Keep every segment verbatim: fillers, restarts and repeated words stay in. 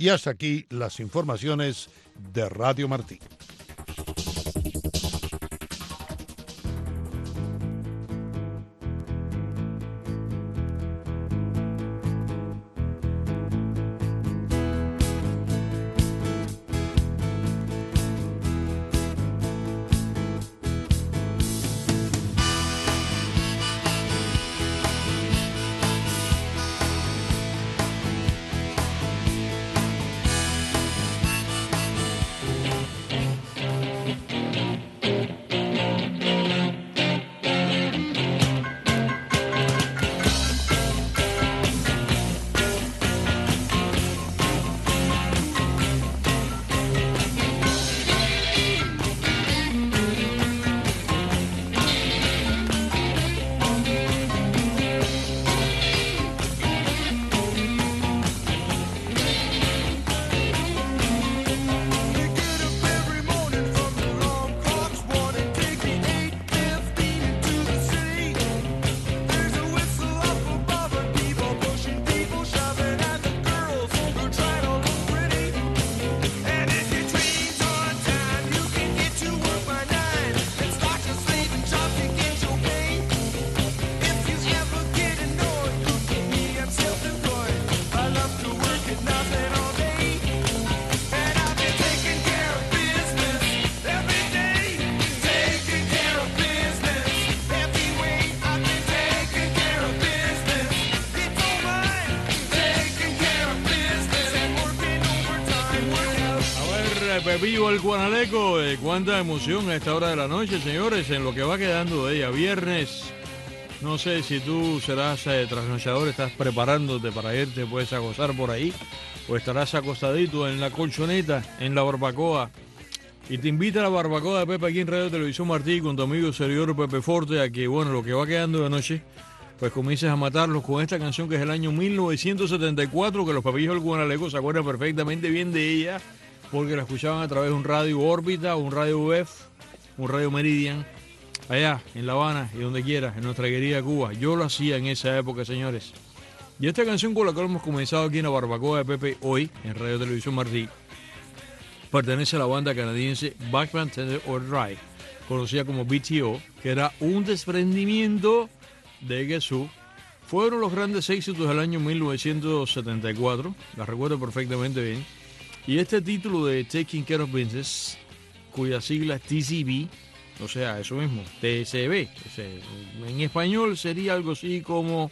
Y hasta aquí las informaciones de Radio Martí. Pepillo el Guanaleco, eh, cuánta emoción a esta hora de la noche, señores, en lo que va quedando de ella. Viernes, no sé si tú serás eh, trasnochador, estás preparándote para irte pues a gozar por ahí, o estarás acostadito en la colchoneta, en la barbacoa, y te invita a la barbacoa de Pepe aquí en Radio Televisión Martí con tu amigo servidor Pepe Forte, a que, bueno, lo que va quedando de noche, pues comiences a matarlos con esta canción que es el año mil novecientos setenta y cuatro, que los Pepillos del Guanaleco se acuerdan perfectamente bien de ella, porque la escuchaban a través de un radio órbita, un radio U F, un radio Meridian, allá en La Habana y donde quiera, en nuestra querida Cuba. Yo lo hacía en esa época, señores. Y esta canción con la cual hemos comenzado aquí en la barbacoa de Pepe hoy, en Radio Televisión Martí, pertenece a la banda canadiense Bachman Turner Overdrive, conocida como B T O, que era un desprendimiento de Guess Who. Fueron los grandes éxitos del año mil novecientos setenta y cuatro, la recuerdo perfectamente bien. Y este título de Taking Care of Business, cuya sigla es T C B, o sea, eso mismo, T C B, en español sería algo así como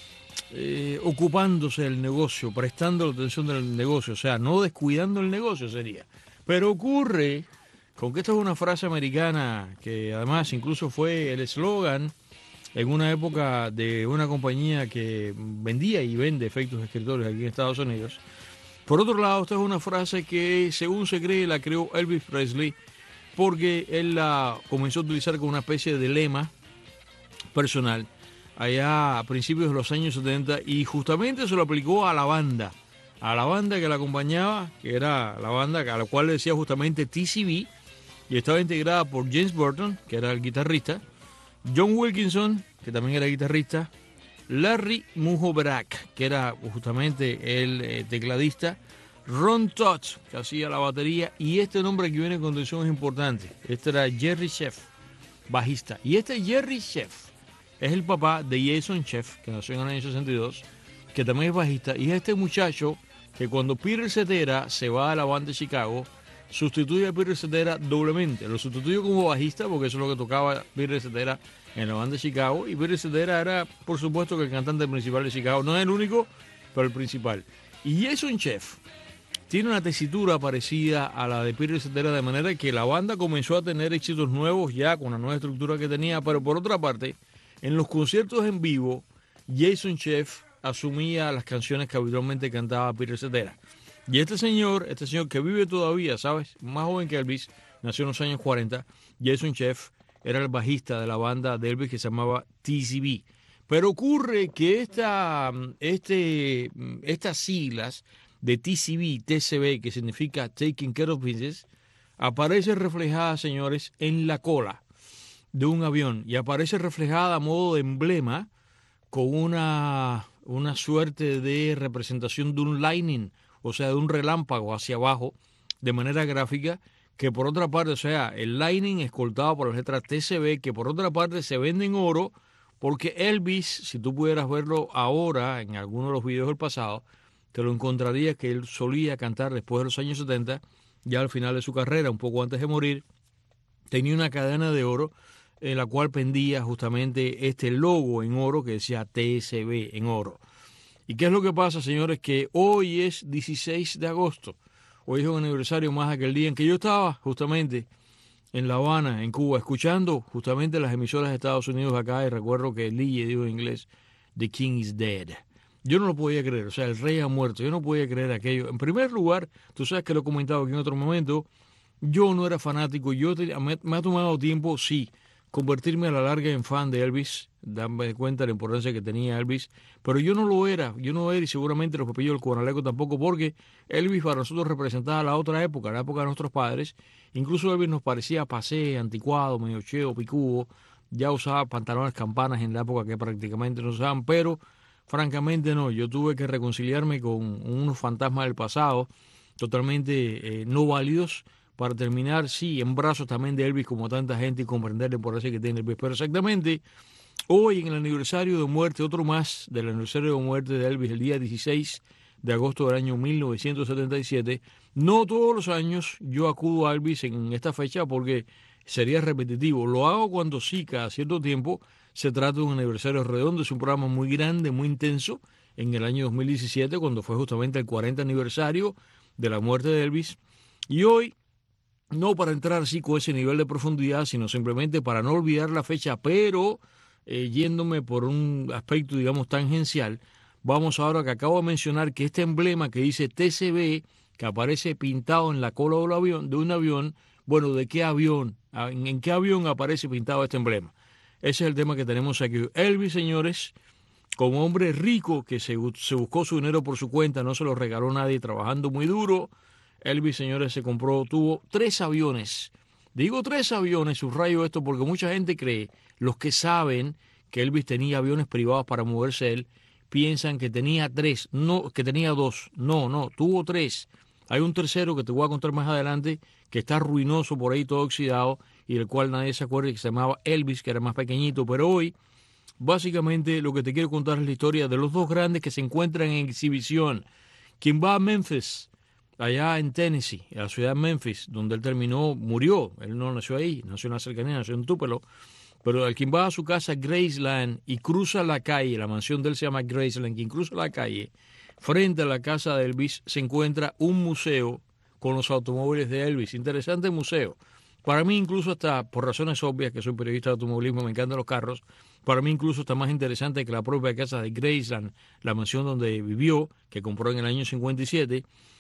eh, ocupándose del negocio, prestando la atención del negocio, o sea, no descuidando el negocio sería. Pero ocurre con que esta es una frase americana que además incluso fue el eslogan en una época de una compañía que vendía y vende efectos escritorios aquí en Estados Unidos. Por otro lado, esta es una frase que, según se cree, la creó Elvis Presley, porque él la comenzó a utilizar como una especie de lema personal allá a principios de los años setenta, y justamente se lo aplicó a la banda, a la banda que la acompañaba, que era la banda a la cual le decía justamente T C B, y estaba integrada por James Burton, que era el guitarrista, John Wilkinson, que también era guitarrista, Larry Muhoberac, que era justamente el eh, tecladista, Ron Todd, que hacía la batería, y este nombre que viene a continuación es importante. Este era Jerry Scheff, bajista. Y este Jerry Scheff es el papá de Jason Scheff, que nació en el año sesenta y dos, que también es bajista, y es este muchacho que cuando Peter Cetera se va a la banda de Chicago, sustituye a Peter Cetera doblemente. Lo sustituyó como bajista, porque eso es lo que tocaba Peter Cetera en la banda de Chicago, y Peter Cetera era, por supuesto, que el cantante principal de Chicago. No es el único, pero el principal. Y Jason Scheff tiene una tesitura parecida a la de Peter Cetera, de manera que la banda comenzó a tener éxitos nuevos ya con la nueva estructura que tenía, pero por otra parte, en los conciertos en vivo, Jason Scheff asumía las canciones que habitualmente cantaba Peter Cetera. Y este señor, este señor que vive todavía, ¿sabes? Más joven que Elvis, nació en los años cuarenta, Jason Scheff era el bajista de la banda de Elvis que se llamaba T C B. Pero ocurre que esta, este, estas siglas de T C B, T C B, que significa Taking Care of Business, aparece reflejada, señores, en la cola de un avión, y aparece reflejada a modo de emblema con una, una suerte de representación de un lightning, o sea, de un relámpago hacia abajo, de manera gráfica, que por otra parte, o sea, el Lightning escoltado por las letras T C B, que por otra parte se vende en oro, porque Elvis, si tú pudieras verlo ahora en alguno de los videos del pasado, te lo encontrarías que él solía cantar después de los años setenta, ya al final de su carrera, un poco antes de morir, tenía una cadena de oro en la cual pendía justamente este logo en oro que decía T S B en oro. ¿Y qué es lo que pasa, señores? Que hoy es dieciséis de agosto. Hoy es un aniversario más aquel día en que yo estaba justamente en La Habana, en Cuba, escuchando justamente las emisoras de Estados Unidos acá, y recuerdo que Lee dijo en inglés, "The King is dead". Yo no lo podía creer, o sea, el rey ha muerto, yo no podía creer aquello. En primer lugar, tú sabes que lo he comentado aquí en otro momento, yo no era fanático, yo te, me, me ha tomado tiempo, sí, convertirme a la larga en fan de Elvis, darme cuenta de la importancia que tenía Elvis, pero yo no lo era, yo no era, y seguramente los pepillos del Cubanaleco tampoco, porque Elvis para nosotros representaba la otra época, la época de nuestros padres. Incluso Elvis nos parecía pasé, anticuado, medio cheo, picudo, ya usaba pantalones campanas en la época que prácticamente no usaban, pero francamente no, yo tuve que reconciliarme con unos fantasmas del pasado, totalmente eh, no válidos, para terminar, sí, en brazos también de Elvis, como tanta gente, y comprenderle por eso que tiene Elvis. Pero exactamente, hoy en el aniversario de muerte, otro más del aniversario de muerte de Elvis, el día dieciséis de agosto del año mil novecientos setenta y siete, no todos los años yo acudo a Elvis en esta fecha porque sería repetitivo. Lo hago cuando sí, cada cierto tiempo, se trata de un aniversario redondo. Es un programa muy grande, muy intenso, en el año dos mil diecisiete, cuando fue justamente el cuarenta aniversario de la muerte de Elvis. Y hoy, no para entrar así con ese nivel de profundidad, sino simplemente para no olvidar la fecha, pero eh, yéndome por un aspecto, digamos, tangencial, vamos ahora que acabo de mencionar que este emblema que dice T C B, que aparece pintado en la cola de un avión, de un avión, bueno, ¿de qué avión? ¿En, en qué avión aparece pintado este emblema? Ese es el tema que tenemos aquí. Elvis, señores, como hombre rico que se, se buscó su dinero por su cuenta, no se lo regaló nadie, trabajando muy duro, Elvis, señores, se compró, tuvo tres aviones. Digo tres aviones, subrayo esto porque mucha gente cree, los que saben que Elvis tenía aviones privados para moverse él, piensan que tenía tres, no, que tenía dos. No, no, tuvo tres. Hay un tercero que te voy a contar más adelante, que está ruinoso por ahí, todo oxidado, y del cual nadie se acuerda, que se llamaba Elvis, que era más pequeñito. Pero hoy, básicamente, lo que te quiero contar es la historia de los dos grandes que se encuentran en exhibición. Quien va a Memphis, allá en Tennessee, en la ciudad de Memphis, donde él terminó, murió. Él no nació ahí, nació en la cercanía, nació en Tupelo. Pero el quien va a su casa, Graceland, y cruza la calle, la mansión de él se llama Graceland, quien cruza la calle, frente a la casa de Elvis, se encuentra un museo con los automóviles de Elvis. Interesante museo. Para mí incluso hasta, por razones obvias, que soy periodista de automovilismo, me encantan los carros, para mí incluso está más interesante que la propia casa de Graceland, la mansión donde vivió, que compró en el año cincuenta y siete,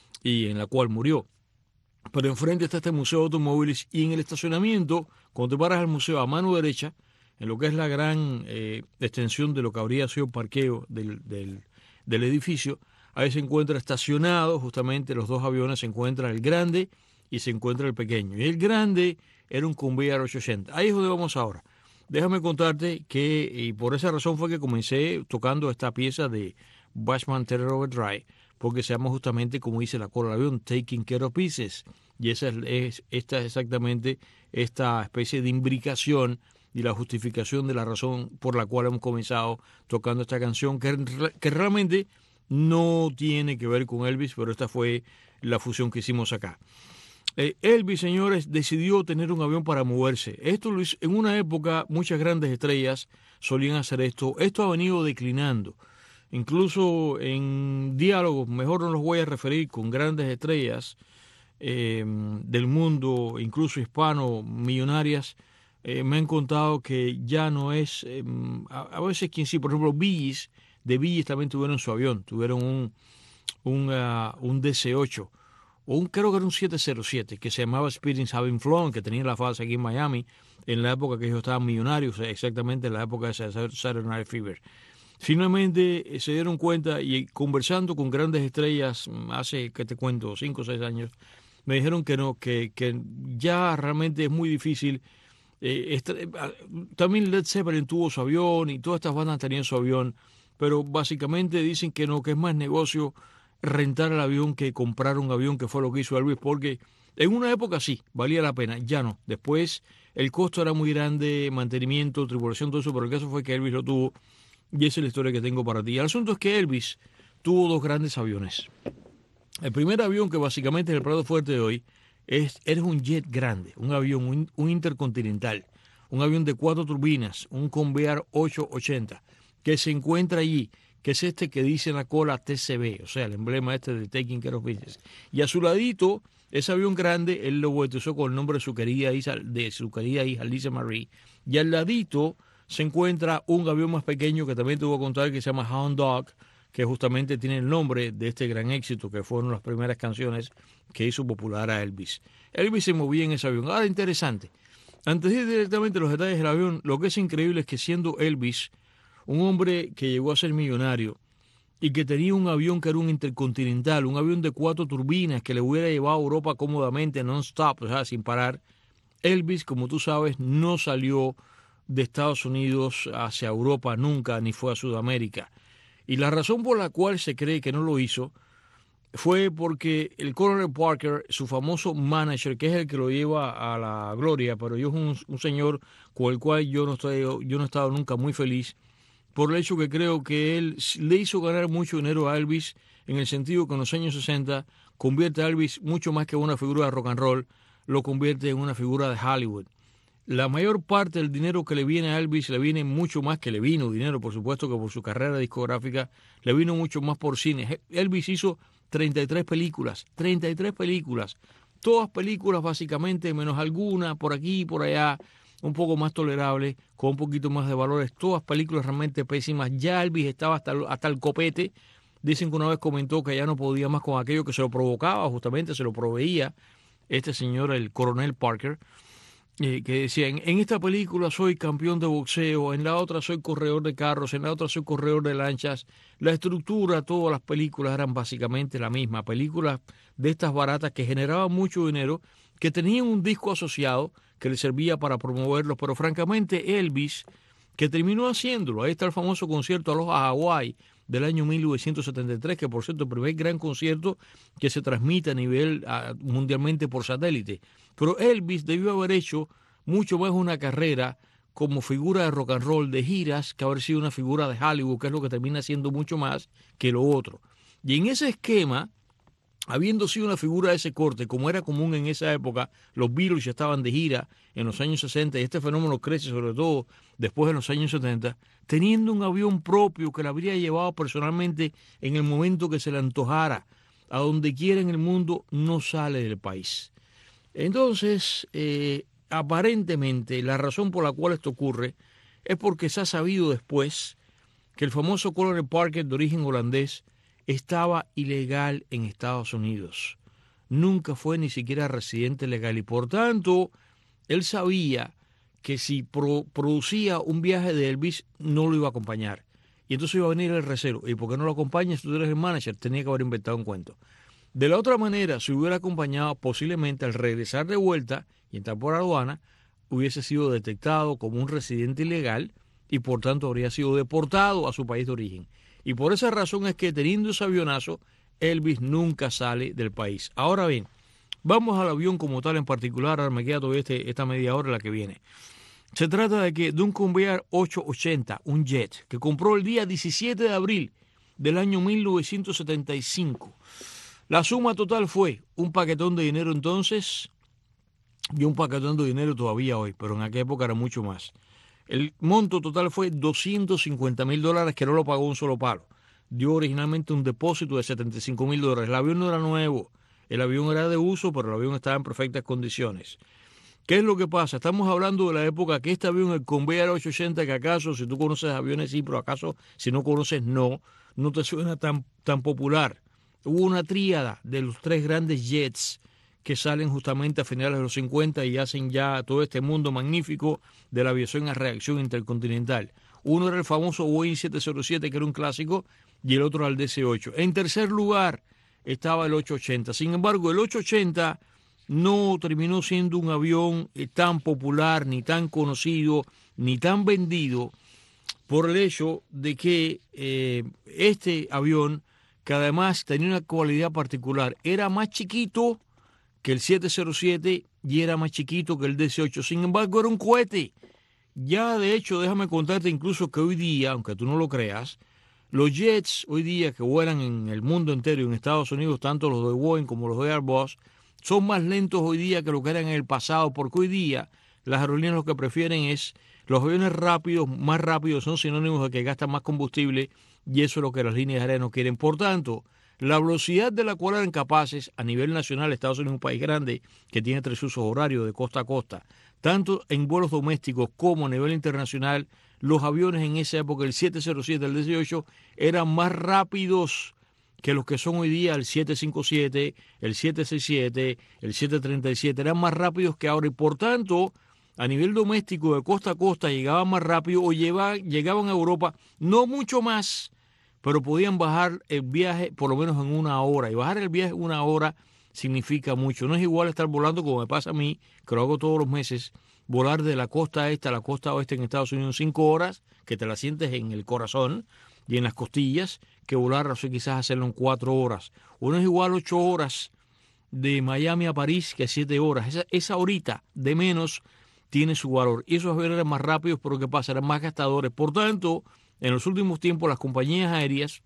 y en la cual murió. Pero enfrente está este museo de automóviles, y en el estacionamiento, cuando te paras al museo a mano derecha, en lo que es la gran eh, extensión de lo que habría sido el parqueo del, del, del edificio, ahí se encuentra estacionado justamente los dos aviones, se encuentra el grande y se encuentra el pequeño. Y el grande era un Convair ochocientos. Ahí es donde vamos ahora. Déjame contarte que, y por esa razón fue que comencé tocando esta pieza de Bachman Turner Overdrive, porque se llama justamente, como dice la cola del avión, Taking Care of Pieces. Y esa es, es, esta es exactamente esta especie de imbricación y la justificación de la razón por la cual hemos comenzado tocando esta canción, que, que realmente no tiene que ver con Elvis, pero esta fue la fusión que hicimos acá. Eh, Elvis, señores, decidió tener un avión para moverse. Esto lo hizo, en una época muchas grandes estrellas solían hacer esto. Esto ha venido declinando. Incluso en diálogos, mejor no los voy a referir, con grandes estrellas eh, del mundo, incluso hispano, millonarias, eh, me han contado que ya no es, eh, a, a veces quien sí, por ejemplo, Bee Gees, de Bee Gees también tuvieron su avión, tuvieron un, un, uh, un D C ocho, o un, creo que era un siete cero siete, que se llamaba Spirit Having Flown, que tenía la fase aquí en Miami, en la época que ellos estaban millonarios, exactamente en la época de Saturday Night Fever. Finalmente se dieron cuenta, y conversando con grandes estrellas hace, ¿qué te cuento?, cinco o seis años, me dijeron que no, que, que ya realmente es muy difícil. Eh, esta, también Led Zeppelin tuvo su avión y todas estas bandas tenían su avión, pero básicamente dicen que no, que es más negocio. rentar el avión que comprar un avión, que fue lo que hizo Elvis, porque en una época sí, valía la pena, ya no. Después el costo era muy grande, mantenimiento, tripulación, todo eso, pero el caso fue que Elvis lo tuvo y esa es la historia que tengo para ti. El asunto es que Elvis tuvo dos grandes aviones. El primer avión, que básicamente es el plato fuerte de hoy, es, es un jet grande, un avión, un, un intercontinental, un avión de cuatro turbinas, un Convair ochocientos ochenta, que se encuentra allí, que es este que dice en la cola T C B, o sea, el emblema este de Taking Care of Business. Y a su ladito, ese avión grande, él lo bautizó con el nombre de su querida hija, de su querida hija Lisa Marie, y al ladito se encuentra un avión más pequeño que también te voy a contar, que se llama Hound Dog, que justamente tiene el nombre de este gran éxito, que fueron las primeras canciones que hizo popular a Elvis. Elvis se movía en ese avión. Ahora, interesante, antes de ir directamente a los detalles del avión, lo que es increíble es que siendo Elvis un hombre que llegó a ser millonario y que tenía un avión que era un intercontinental, un avión de cuatro turbinas que le hubiera llevado a Europa cómodamente, non-stop, o sea, sin parar, Elvis, como tú sabes, no salió de Estados Unidos hacia Europa nunca, ni fue a Sudamérica. Y la razón por la cual se cree que no lo hizo fue porque el Colonel Parker, su famoso manager, que es el que lo lleva a la gloria, pero yo es un, un señor con el cual yo no, estoy, yo no he estado nunca muy feliz, por el hecho que creo que él le hizo ganar mucho dinero a Elvis, en el sentido que en los años sesenta convierte a Elvis mucho más que una figura de rock and roll, lo convierte en una figura de Hollywood. La mayor parte del dinero que le viene a Elvis le viene mucho más, que le vino dinero, por supuesto, que por su carrera discográfica, le vino mucho más por cine. Elvis hizo treinta y tres películas, treinta y tres películas, todas películas básicamente, menos alguna por aquí y por allá, un poco más tolerable, con un poquito más de valores, todas películas realmente pésimas. Ya Elvis estaba hasta, hasta el copete. Dicen que una vez comentó que ya no podía más con aquello que se lo provocaba, justamente se lo proveía este señor, el Coronel Parker. Eh, que decía, en, en esta película soy campeón de boxeo, en la otra soy corredor de carros, en la otra soy corredor de lanchas. La estructura, todas las películas eran básicamente la misma, películas de estas baratas que generaban mucho dinero, que tenían un disco asociado que le servía para promoverlos, pero francamente Elvis, que terminó haciéndolo, ahí está el famoso concierto Aloha Hawái del año mil novecientos setenta y tres, que por cierto, el primer gran concierto que se transmite a nivel a, mundialmente por satélite. Pero Elvis debió haber hecho mucho más una carrera como figura de rock and roll, de giras, que haber sido una figura de Hollywood, que es lo que termina siendo mucho más que lo otro. Y en ese esquema, habiendo sido una figura de ese corte, como era común en esa época, los Beatles ya estaban de gira en los años sesenta y este fenómeno crece sobre todo después de los años setenta, teniendo un avión propio que le habría llevado personalmente en el momento que se le antojara, a donde quiera en el mundo, no sale del país. Entonces, eh, aparentemente, la razón por la cual esto ocurre es porque se ha sabido después que el famoso Colonel Parker, de origen holandés, estaba ilegal en Estados Unidos. Nunca fue ni siquiera residente legal y por tanto él sabía que si pro, producía un viaje de Elvis no lo iba a acompañar. Y entonces iba a venir el recelo. ¿Y por qué no lo acompañas? Si tú eres el manager, tenía que haber inventado un cuento. De la otra manera, si hubiera acompañado, posiblemente al regresar de vuelta y entrar por aduana, hubiese sido detectado como un residente ilegal y por tanto habría sido deportado a su país de origen. Y por esa razón es que teniendo ese avionazo, Elvis nunca sale del país. Ahora bien, vamos al avión como tal en particular. Ahora me queda todavía este, esta media hora la que viene. Se trata de que de un Convair ochocientos ochenta, un jet, que compró el día diecisiete de abril del año mil novecientos setenta y cinco. La suma total fue un paquetón de dinero entonces y un paquetón de dinero todavía hoy, pero en aquella época era mucho más. El monto total fue doscientos cincuenta mil dólares, que no lo pagó un solo palo. Dio originalmente un depósito de setenta y cinco mil dólares. El avión no era nuevo, el avión era de uso, pero el avión estaba en perfectas condiciones. ¿Qué es lo que pasa? Estamos hablando de la época que este avión, el Convair ochocientos ochenta, que acaso, si tú conoces aviones, sí, pero acaso, si no conoces, no, no te suena tan, tan popular. Hubo una tríada de los tres grandes jets que salen justamente a finales de los cincuenta y hacen ya todo este mundo magnífico de la aviación a reacción intercontinental. Uno era el famoso Boeing siete cero siete, que era un clásico, y el otro era el D C ocho. En tercer lugar estaba el ochocientos ochenta. Sin embargo, el ochocientos ochenta no terminó siendo un avión tan popular, ni tan conocido, ni tan vendido, por el hecho de que eh, este avión, que además tenía una cualidad particular. Era más chiquito que el siete cero siete y era más chiquito que el D C ocho. Sin embargo, era un cohete. Ya, de hecho, déjame contarte incluso que hoy día, aunque tú no lo creas, los jets hoy día que vuelan en el mundo entero y en Estados Unidos, tanto los de Boeing como los de Airbus, son más lentos hoy día que lo que eran en el pasado, porque hoy día las aerolíneas lo que prefieren es los aviones rápidos, más rápidos son sinónimos de que gastan más combustible y eso es lo que las líneas aéreas no quieren. Por tanto, la velocidad de la cual eran capaces a nivel nacional, Estados Unidos es un país grande que tiene tres usos horarios de costa a costa, tanto en vuelos domésticos como a nivel internacional, los aviones en esa época, el siete cero siete, el D C ocho, eran más rápidos que los que son hoy día el siete cinco siete, el siete seis siete, el siete treinta y siete, eran más rápidos que ahora y por tanto, a nivel doméstico de costa a costa llegaban más rápido o lleva, llegaban a Europa, no mucho más, pero podían bajar el viaje por lo menos en una hora. Y bajar el viaje en una hora significa mucho. No es igual estar volando como me pasa a mí, que lo hago todos los meses, volar de la costa este a la costa oeste en Estados Unidos en cinco horas, que te la sientes en el corazón y en las costillas, que volar, o sea, quizás hacerlo en cuatro horas. O no es igual ocho horas de Miami a París que siete horas. Esa, esa horita de menos tiene su valor. Y esos aviones eran más rápidos, pero ¿qué pasa? Eran más gastadores. Por tanto, en los últimos tiempos las compañías aéreas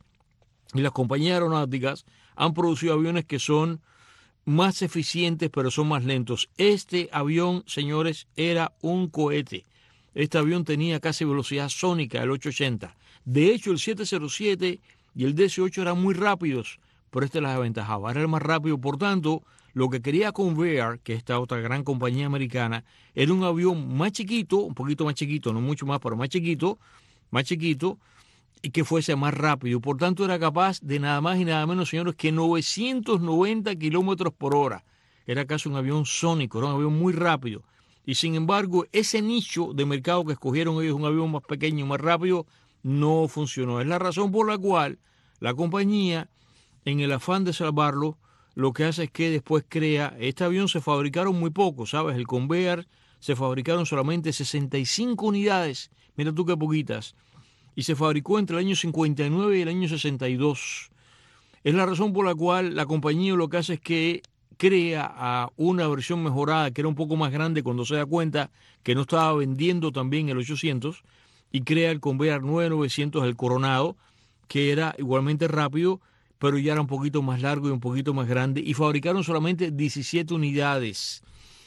y las compañías aeronáuticas han producido aviones que son más eficientes, pero son más lentos. Este avión, señores, era un cohete. Este avión tenía casi velocidad sónica, el ochocientos ochenta. De hecho, el siete cero siete y el D C ocho eran muy rápidos, pero este las aventajaba. Era el más rápido. Por tanto, lo que quería Convair, que esta otra gran compañía americana, era un avión más chiquito, un poquito más chiquito, no mucho más, pero más chiquito, más chiquito, y que fuese más rápido. Por tanto, era capaz de nada más y nada menos, señores, que novecientos noventa kilómetros por hora. Era casi un avión sónico, era un avión muy rápido. Y sin embargo, ese nicho de mercado que escogieron ellos, un avión más pequeño, más rápido, no funcionó. Es la razón por la cual la compañía, en el afán de salvarlo, lo que hace es que después crea, este avión se fabricaron muy poco, ¿sabes? El Convair se fabricaron solamente sesenta y cinco unidades, mira tú qué poquitas, y se fabricó entre el año cincuenta y nueve y el año sesenta y dos. Es la razón por la cual la compañía lo que hace es que crea a una versión mejorada que era un poco más grande cuando se da cuenta que no estaba vendiendo también el ochocientos y crea el Convair nueve mil novecientos, el Coronado, que era igualmente rápido, pero ya era un poquito más largo y un poquito más grande, y fabricaron solamente diecisiete unidades.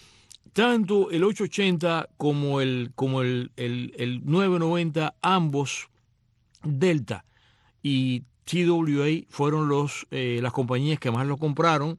Tanto el ochocientos ochenta como el, como el, el, el nueve noventa, ambos, Delta y T W A, fueron los, eh, las compañías que más lo compraron,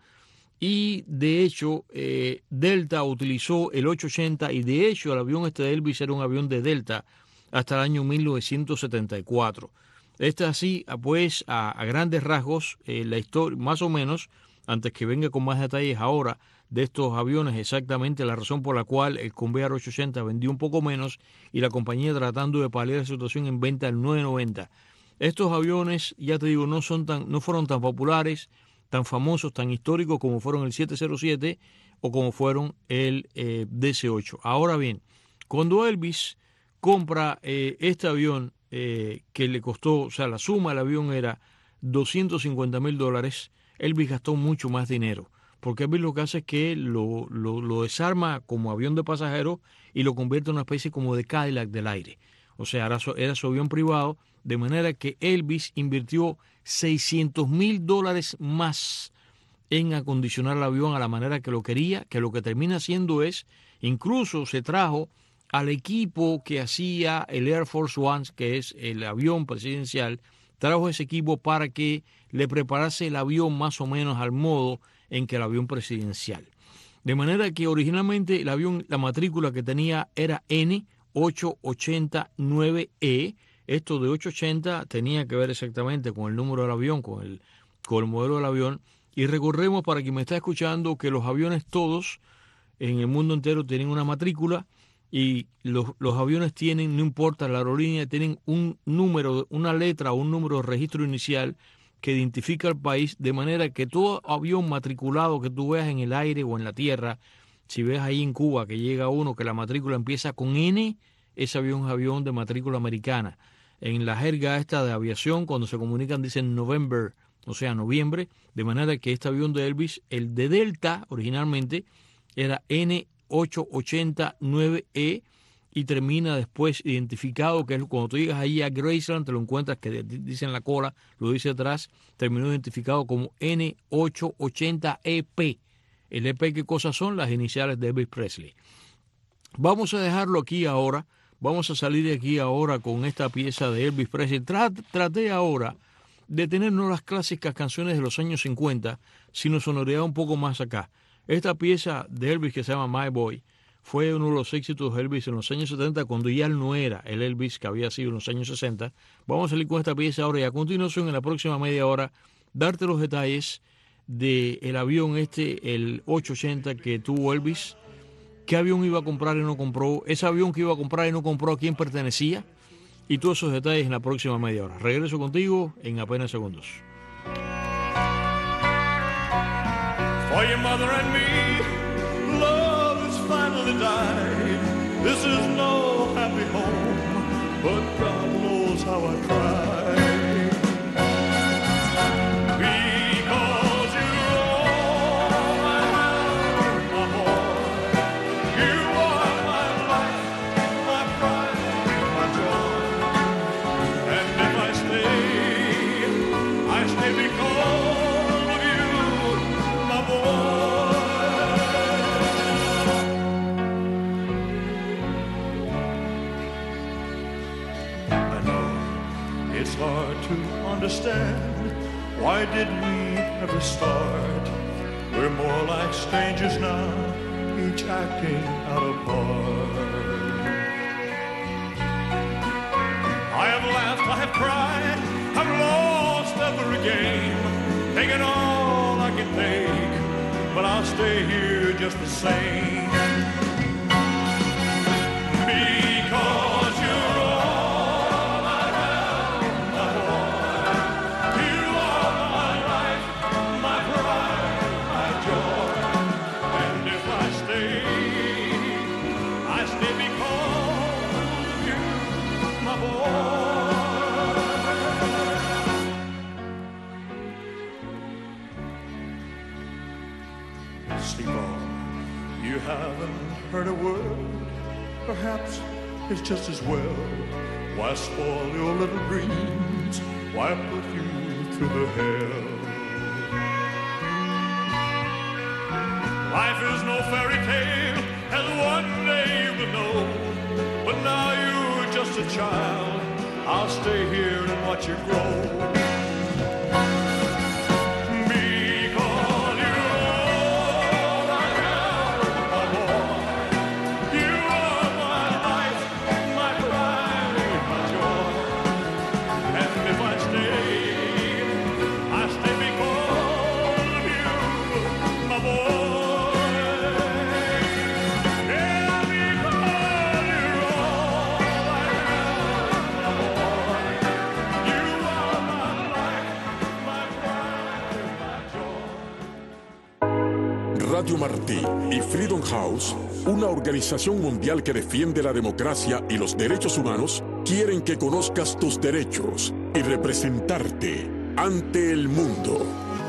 y de hecho eh, Delta utilizó el ochocientos ochenta, y de hecho el avión este de Elvis era un avión de Delta hasta el año mil novecientos setenta y cuatro. Esta así, pues, a, a grandes rasgos, eh, la historia, más o menos, antes que venga con más detalles ahora de estos aviones, exactamente la razón por la cual el Convair ochocientos ochenta vendió un poco menos y la compañía tratando de paliar la situación en venta el nueve noventa. Estos aviones, ya te digo, no, son tan, no fueron tan populares, tan famosos, tan históricos como fueron el siete cero siete o como fueron el eh, D C ocho. Ahora bien, cuando Elvis compra eh, este avión, eh, que le costó, o sea, la suma del avión era doscientos cincuenta mil dólares, Elvis gastó mucho más dinero, porque Elvis lo que hace es que lo, lo, lo desarma como avión de pasajeros y lo convierte en una especie como de Cadillac del aire. O sea, era su, era su avión privado, de manera que Elvis invirtió seiscientos mil dólares más en acondicionar el avión a la manera que lo quería, que lo que termina haciendo es, incluso se trajo al equipo que hacía el Air Force One, que es el avión presidencial, trajo ese equipo para que le preparase el avión más o menos al modo en que el avión presidencial. De manera que originalmente el avión, la matrícula que tenía era N ochocientos ochenta y nueve E. Esto de ochocientos ochenta tenía que ver exactamente con el número del avión, con el, con el modelo del avión. Y recordemos, para quien me está escuchando, que los aviones todos en el mundo entero tienen una matrícula, y los, los aviones tienen, no importa la aerolínea, tienen un número, una letra o un número de registro inicial que identifica al país, de manera que todo avión matriculado que tú veas en el aire o en la tierra, si ves ahí en Cuba que llega uno que la matrícula empieza con N, ese avión es avión de matrícula americana. En la jerga esta de aviación, cuando se comunican dicen November o sea, noviembre, de manera que este avión de Elvis, el de Delta originalmente, era N ochocientos ochenta nueve E y termina después identificado, que es cuando tú llegas ahí a Graceland, te lo encuentras que dice en la cola, lo dice atrás, terminó identificado como N ochocientos ochenta E P. El E P, ¿qué cosas son? Las iniciales de Elvis Presley. Vamos a dejarlo aquí ahora, vamos a salir de aquí ahora con esta pieza de Elvis Presley. Traté ahora de tener no las clásicas canciones de los años cincuenta, sino sonoridad un poco más acá. Esta pieza de Elvis que se llama My Boy fue uno de los éxitos de Elvis en los años setenta, cuando ya él no era el Elvis que había sido en los años sesenta. Vamos a salir con esta pieza ahora y a continuación, en la próxima media hora, darte los detalles del avión este, el ochocientos ochenta que tuvo Elvis, qué avión iba a comprar y no compró, ese avión que iba a comprar y no compró, a quién pertenecía, y todos esos detalles en la próxima media hora. Regreso contigo en apenas segundos. For your mother and me, love has finally died. This is no happy home, but God knows how I tried. Because you're all I have, my boy. You are my life, my pride, my joy. And if I stay, I stay because of you, my boy. It's hard to understand, why did we ever start? We're more like strangers now, each acting out of part. I have laughed, I have cried, I've lost every game, taken all I can take, but I'll stay here just the same. Because you're all I have, my boy. You are my life, my pride, my joy. And if I stay, I stay because of you, my boy. Sleep on, you haven't heard a word. Perhaps it's just as well. Why spoil your little dreams? Why put you through the hell? Life is no fairy tale, and one day you will know. But now you're just a child. I'll stay here and watch you grow. Radio Martí y Freedom House, una organización mundial que defiende la democracia y los derechos humanos, quieren que conozcas tus derechos y representarte ante el mundo.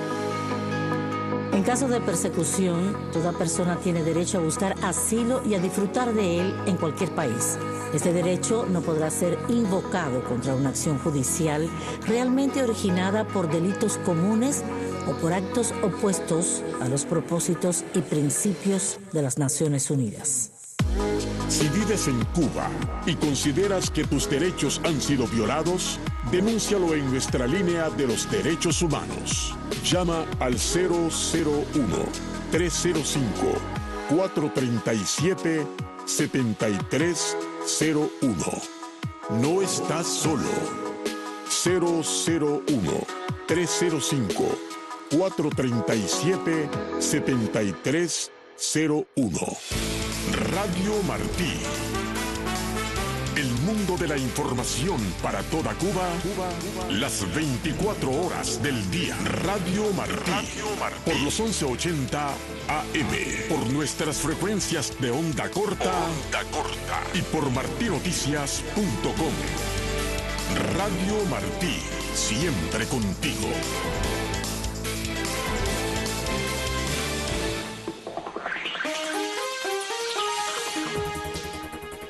En caso de persecución, toda persona tiene derecho a buscar asilo y a disfrutar de él en cualquier país. Este derecho no podrá ser invocado contra una acción judicial realmente originada por delitos comunes o por actos opuestos a los propósitos y principios de las Naciones Unidas. Si vives en Cuba y consideras que tus derechos han sido violados, denúncialo en nuestra línea de los derechos humanos. Llama al cero cero uno, tres cero cinco, cuatro tres siete, siete tres cero uno. No estás solo. cero cero uno, tres cero cinco, cuatro tres siete, siete tres cero uno. Radio Martí. El mundo de la información para toda Cuba, las veinticuatro horas del día. Radio Martí. Radio Martí. Por los once ochenta A M. Por nuestras frecuencias de onda corta. Onda corta. Y por martinoticias punto com. Radio Martí. Siempre contigo.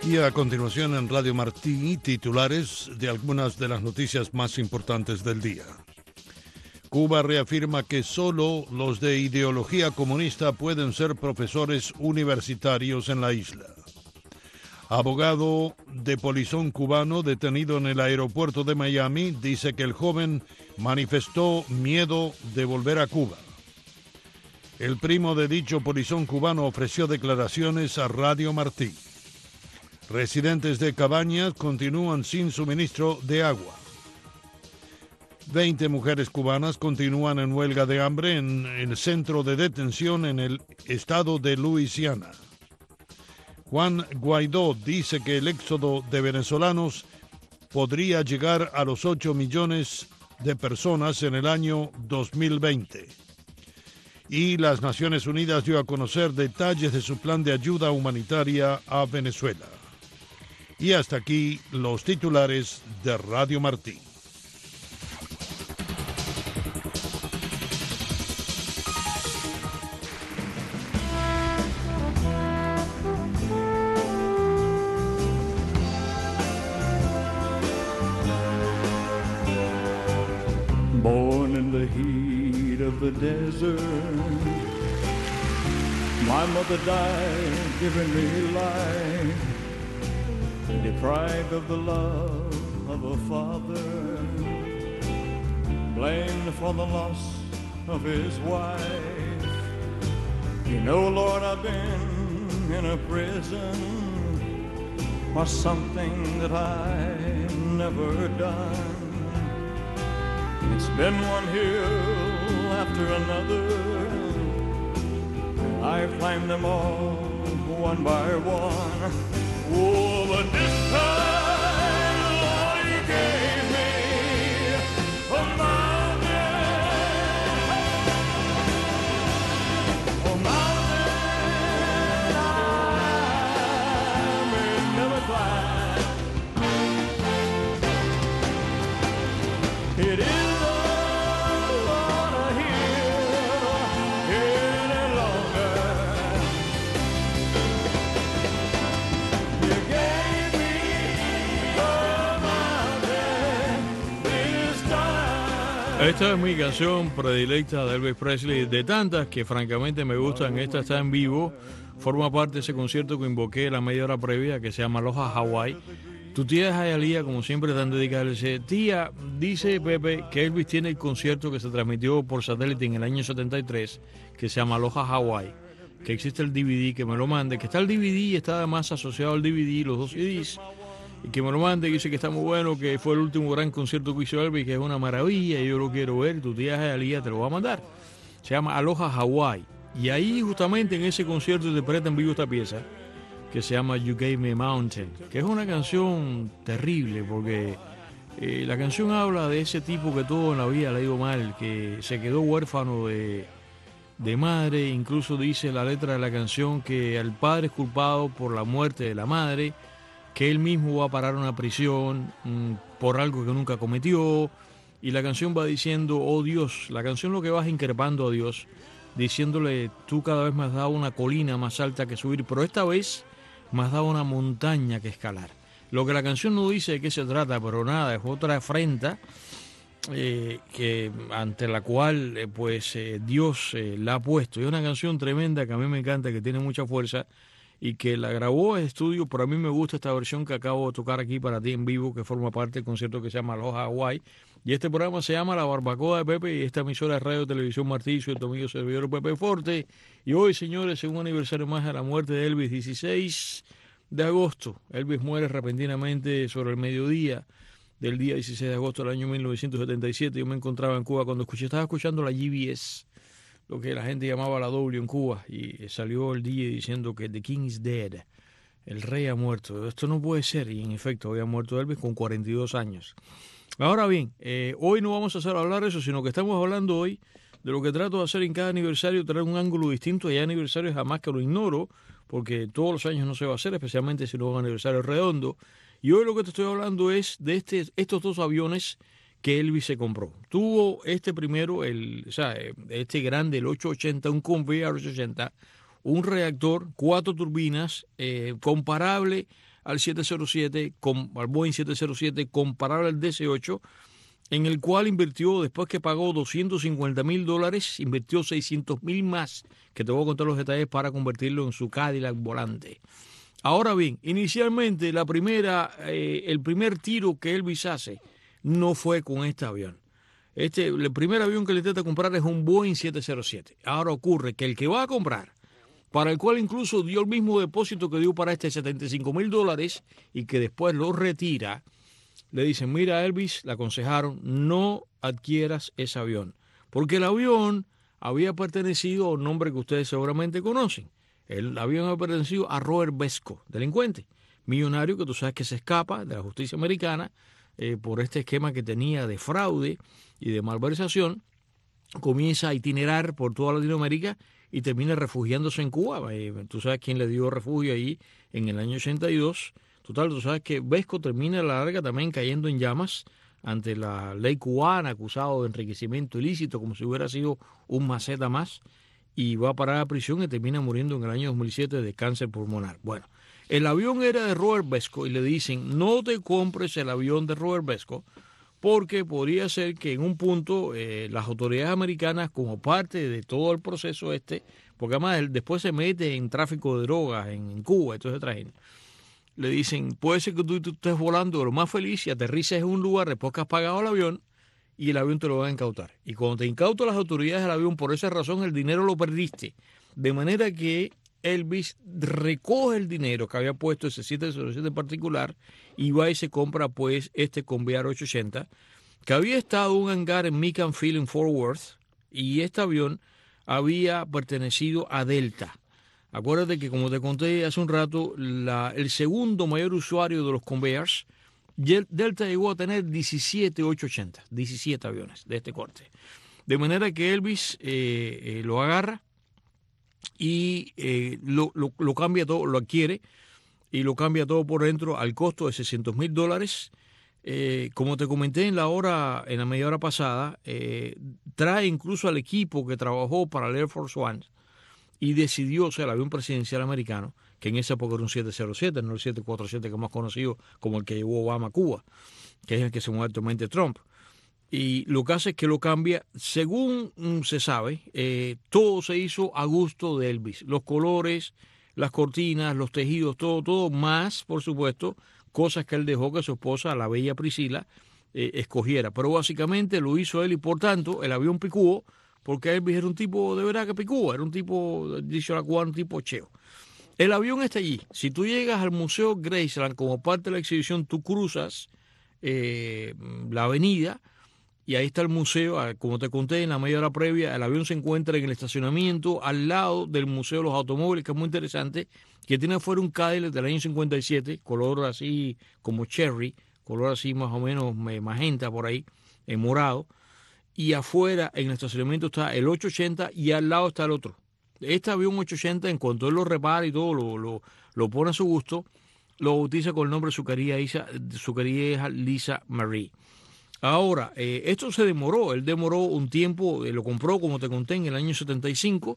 Y a continuación en Radio Martí, titulares de algunas de las noticias más importantes del día. Cuba reafirma que solo los de ideología comunista pueden ser profesores universitarios en la isla. Abogado de polizón cubano detenido en el aeropuerto de Miami dice que el joven manifestó miedo de volver a Cuba. El primo de dicho polizón cubano ofreció declaraciones a Radio Martí. Residentes de Cabañas continúan sin suministro de agua. Veinte mujeres cubanas continúan en huelga de hambre en el centro de detención en el estado de Luisiana. Juan Guaidó dice que el éxodo de venezolanos podría llegar a los ocho millones de personas en el año dos mil veinte. Y las Naciones Unidas dio a conocer detalles de su plan de ayuda humanitaria a Venezuela. Y hasta aquí los titulares de Radio Martí. Born in the heat of the desert, my mother died giving me life. Deprived of the love of a father, blamed for the loss of his wife. You know, Lord, I've been in a prison for something that I've never done. It's been one hill after another, and I've climbed them all one by one. Oh, but this time, Lord, you gave me a mountain, a mountain I may never climb. It is a lot of hill any longer. Esta es mi canción predilecta de Elvis Presley, de tantas que francamente me gustan. Esta está en vivo, forma parte de ese concierto que invoqué la media hora previa, que se llama Aloha Hawaii. Tu tía Jayalía, como siempre, tan dedicada, dice: tía, dice Pepe que Elvis tiene el concierto que se transmitió por satélite en el año setenta y tres, que se llama Aloha Hawaii, que existe el D V D, que me lo mande, que está el D V D y está además asociado al D V D, los dos C Ds, y que me lo mande, que dice que está muy bueno, que fue el último gran concierto que hizo Elvis, que es una maravilla, y yo lo quiero ver. Tu tía Jayalía te lo va a mandar. Se llama Aloha Hawaii, y ahí justamente en ese concierto interpreta en vivo esta pieza que se llama You Gave Me a Mountain, que es una canción terrible porque eh, la canción habla de ese tipo que todo en la vida le ha ido mal, que se quedó huérfano de, de madre. Incluso dice la letra de la canción que el padre es culpado por la muerte de la madre, que él mismo va a parar a una prisión mmm, por algo que nunca cometió, y la canción va diciendo: oh Dios, la canción lo que va es increpando a Dios, diciéndole: tú cada vez me has dado una colina más alta que subir, pero esta vez me has dado una montaña que escalar. Lo que la canción no dice de qué se trata, pero nada, es otra afrenta eh, que, ante la cual eh, pues eh, Dios eh, la ha puesto. Es una canción tremenda que a mí me encanta, que tiene mucha fuerza y que la grabó en estudio, pero a mí me gusta esta versión que acabo de tocar aquí para ti en vivo, que forma parte del concierto que se llama Aloha Hawaii. Y este programa se llama La Barbacoa de Pepe, y esta emisora de Radio Televisión Martí, soy tu amigo servidor Pepe Forte. Y hoy, señores, es un aniversario más de la muerte de Elvis, dieciséis de agosto. Elvis muere repentinamente sobre el mediodía del día dieciséis de agosto del año mil novecientos setenta y siete. Yo me encontraba en Cuba cuando escuché, estaba escuchando la G B S, lo que la gente llamaba la W en Cuba, y salió el D J diciendo que The King is dead, el rey ha muerto. Esto no puede ser, y en efecto había muerto Elvis con cuarenta y dos años. Ahora bien, eh, hoy no vamos a hacer hablar de eso, sino que estamos hablando hoy de lo que trato de hacer en cada aniversario, traer un ángulo distinto. Hay aniversarios jamás que lo ignoro, porque todos los años no se va a hacer, especialmente si no es un aniversario redondo. Y hoy lo que te estoy hablando es de este, estos dos aviones que Elvis se compró. Tuvo este primero, el, o sea, este grande, el ochocientos ochenta, un Convair ochocientos ochenta, un reactor, cuatro turbinas, eh, comparable al siete cero siete, con, al Boeing siete cero siete, comparable al D C ocho, en el cual invirtió, después que pagó doscientos cincuenta mil dólares, invirtió seiscientos mil más, que te voy a contar los detalles, para convertirlo en su Cadillac Volante. Ahora bien, inicialmente la primera, eh, el primer tiro que Elvis hace no fue con este avión. Este, el primer avión que le intenta comprar es un Boeing siete cero siete. Ahora ocurre que el que va a comprar, para el cual incluso dio el mismo depósito que dio para este setenta y cinco mil dólares y que después lo retira, le dicen, mira Elvis, le aconsejaron, no adquieras ese avión, porque el avión había pertenecido a un nombre que ustedes seguramente conocen. El avión había pertenecido a Robert Vesco, delincuente, millonario que tú sabes que se escapa de la justicia americana eh, por este esquema que tenía de fraude y de malversación, comienza a itinerar por toda Latinoamérica y termina refugiándose en Cuba. Eh, tú sabes quién le dio refugio ahí en el año ochenta y dos. Total, tú sabes que Vesco termina a la larga también cayendo en llamas ante la ley cubana, acusado de enriquecimiento ilícito, como si hubiera sido un maceta más, y va a parar a prisión y termina muriendo en el año dos mil siete de cáncer pulmonar. Bueno, el avión era de Robert Vesco y le dicen, no te compres el avión de Robert Vesco, porque podría ser que en un punto eh, las autoridades americanas, como parte de todo el proceso este, porque además después se mete en tráfico de drogas en, en Cuba, entonces traen, le dicen, puede ser que tú, tú estés volando de lo más feliz y aterrices en un lugar después que has pagado el avión y el avión te lo van a incautar. Y cuando te incautan las autoridades del avión, por esa razón el dinero lo perdiste. De manera que Elvis recoge el dinero que había puesto ese siete cero siete en particular y va y se compra pues este Convair ochocientos ochenta, que había estado en un hangar en Meekan Field en Fort Worth, y este avión había pertenecido a Delta. Acuérdate que, como te conté hace un rato, la, el segundo mayor usuario de los Convairs, Delta llegó a tener diecisiete ochocientos ochenta, diecisiete aviones de este corte. De manera que Elvis eh, eh, lo agarra y eh, lo, lo, lo cambia todo, lo adquiere y lo cambia todo por dentro al costo de seiscientos mil dólares. Eh, como te comenté en la hora, en la media hora pasada, eh, trae incluso al equipo que trabajó para el Air Force One y decidió, o sea, el avión presidencial americano, que en esa época era un siete cero siete, no el siete cuatro siete que es más conocido como el que llevó Obama a Cuba, que es el que se mueve actualmente Trump. Y lo que hace es que lo cambia, según se sabe, eh, todo se hizo a gusto de Elvis. Los colores, las cortinas, los tejidos, todo, todo, más, por supuesto, cosas que él dejó que su esposa, la bella Priscila, eh, escogiera. Pero básicamente lo hizo él y, por tanto, el avión picúo, porque Elvis era un tipo de verdad que picúo, era un tipo, dicho la cubana, un tipo cheo. El avión está allí. Si tú llegas al Museo Graceland como parte de la exhibición, tú cruzas eh, la avenida y ahí está el museo. Como te conté en la media hora previa, el avión se encuentra en el estacionamiento al lado del Museo de los Automóviles, que es muy interesante, que tiene afuera un Cadillac del año cincuenta y siete, color así como cherry, color así más o menos magenta por ahí, en morado. Y afuera en el estacionamiento está el ochocientos ochenta y al lado está el otro. Este avión ochocientos ochenta, en cuanto él lo repara y todo, lo, lo, lo pone a su gusto, lo bautiza con el nombre de su querida hija, su querida hija Lisa Marie. Ahora, eh, esto se demoró, él demoró un tiempo, eh, lo compró, como te conté, en el año setenta y cinco,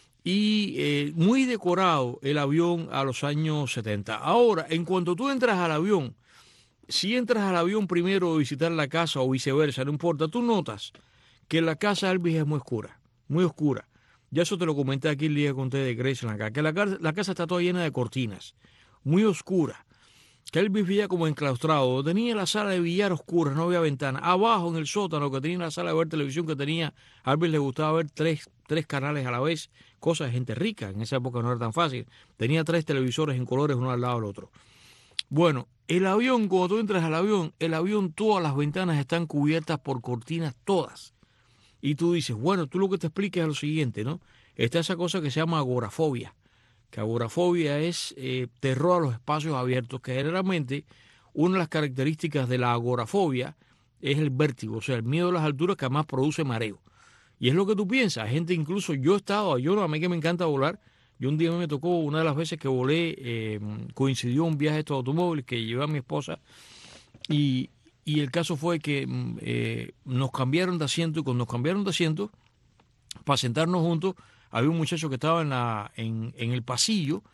y eh, muy decorado el avión a los años setenta. Ahora, en cuanto tú entras al avión, si entras al avión primero a visitar la casa o viceversa, no importa, tú notas que la casa de Elvis es muy oscura, muy oscura. Ya eso te lo comenté aquí el día que conté de Graceland acá, que la, la casa está toda llena de cortinas, muy oscura, que él vivía como enclaustrado. Tenía la sala de billar oscura, no había ventana. Abajo en el sótano, que tenía la sala de ver televisión que tenía, a Elvis le gustaba ver tres, tres canales a la vez, cosa de gente rica, en esa época no era tan fácil. Tenía tres televisores en colores uno al lado del otro. Bueno, el avión, cuando tú entras al avión, el avión, todas las ventanas están cubiertas por cortinas, todas. Y tú dices, bueno, tú lo que te explicas es lo siguiente, ¿no? Está esa cosa que se llama agorafobia, que agorafobia es eh, terror a los espacios abiertos, que generalmente una de las características de la agorafobia es el vértigo, o sea, el miedo a las alturas, que además produce mareo. Y es lo que tú piensas, gente, incluso yo he estado, yo a mí que me encanta volar, yo un día me tocó, una de las veces que volé, eh, coincidió un viaje de estos automóviles que llevé a mi esposa, y, y el caso fue que eh, nos cambiaron de asiento, y cuando nos cambiaron de asiento, para sentarnos juntos, había un muchacho que estaba en, la, en, en el pasillo,